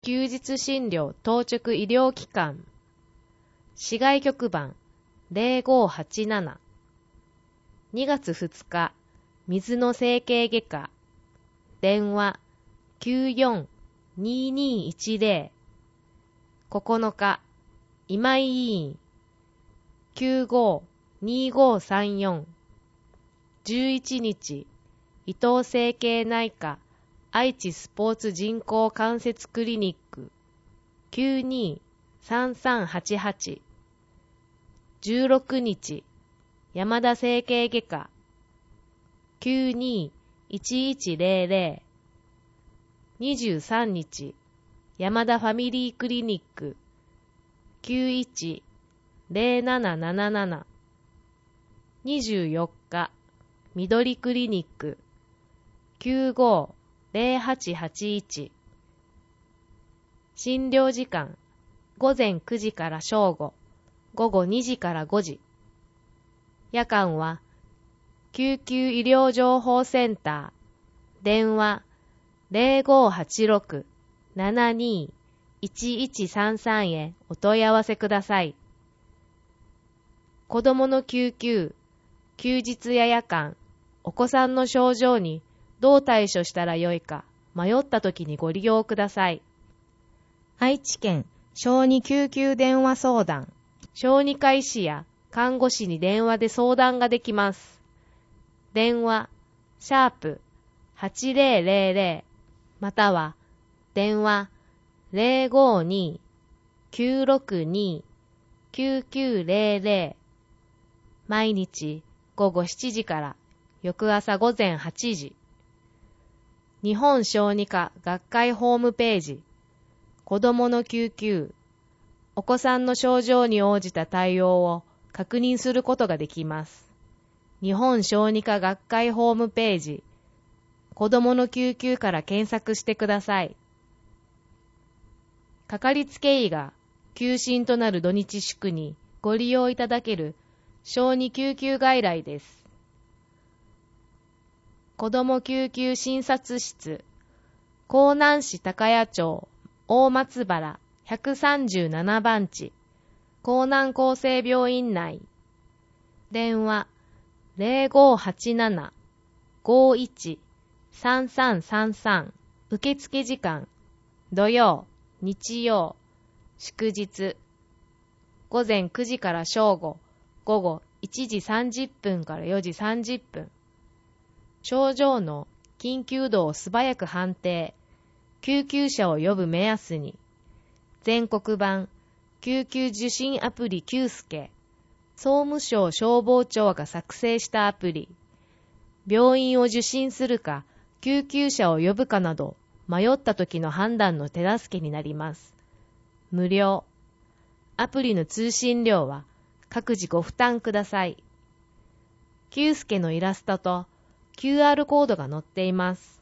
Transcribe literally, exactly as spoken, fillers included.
休日診療当直医療機関市外局番 ゼロごはちなな にがつふつか水の整形外科電話 きゅうよん にーにーいちゼロ ここのか今井医院 きゅうご にーごさんよん じゅういちにち伊藤整形内科愛知スポーツ人工関節クリニック きゅうにーさんさんはちはち じゅうろくにち山田整形外科 きゅうにーいちいちゼロゼロ にじゅうさんにち山田ファミリークリニック きゅういちゼロなななななな にじゅうよっか緑クリニック きゅうごゼロはちはちいち 診療時間ごぜんくじから正午、午後にじからごじ。夜間は救急医療情報センター電話 ゼロごはちろく ななにーいちいちさんさん へお問い合わせください。子どもの救急、休日や夜間、お子さんの症状にどう対処したらよいか迷ったときにご利用ください。愛知県小児救急電話相談、小児科医師や看護師に電話で相談ができます。電話、シャープはちゼロゼロゼロまたは電話ゼロごにーきゅうろくにーきゅうきゅうゼロゼロ毎日ごごしちじから翌朝ごぜんはちじ。日本小児科学会ホームページ、子どもの救急、お子さんの症状に応じた対応を確認することができます。日本小児科学会ホームページ、子どもの救急から検索してください。かかりつけ医が休診となる土日祝にご利用いただける小児救急外来です。子ども救急診察室、江南市高谷町大松原ひゃくさんじゅうななばんち、江南厚生病院内。電話ゼロごはちなな ごいち さんさんさんさん。受付時間土曜、日曜、祝日。ごぜんくじから正午、午後いちじさんじゅっぷんからよじさんじゅっぷん。症状の緊急度を素早く判定、救急車を呼ぶ目安に、全国版救急受診アプリキュースケ、総務省消防庁が作成したアプリ、病院を受診するか救急車を呼ぶかなど迷った時の判断の手助けになります。無料。アプリの通信料は各自ご負担ください。キュースケのイラストと キューアール コードが載っています。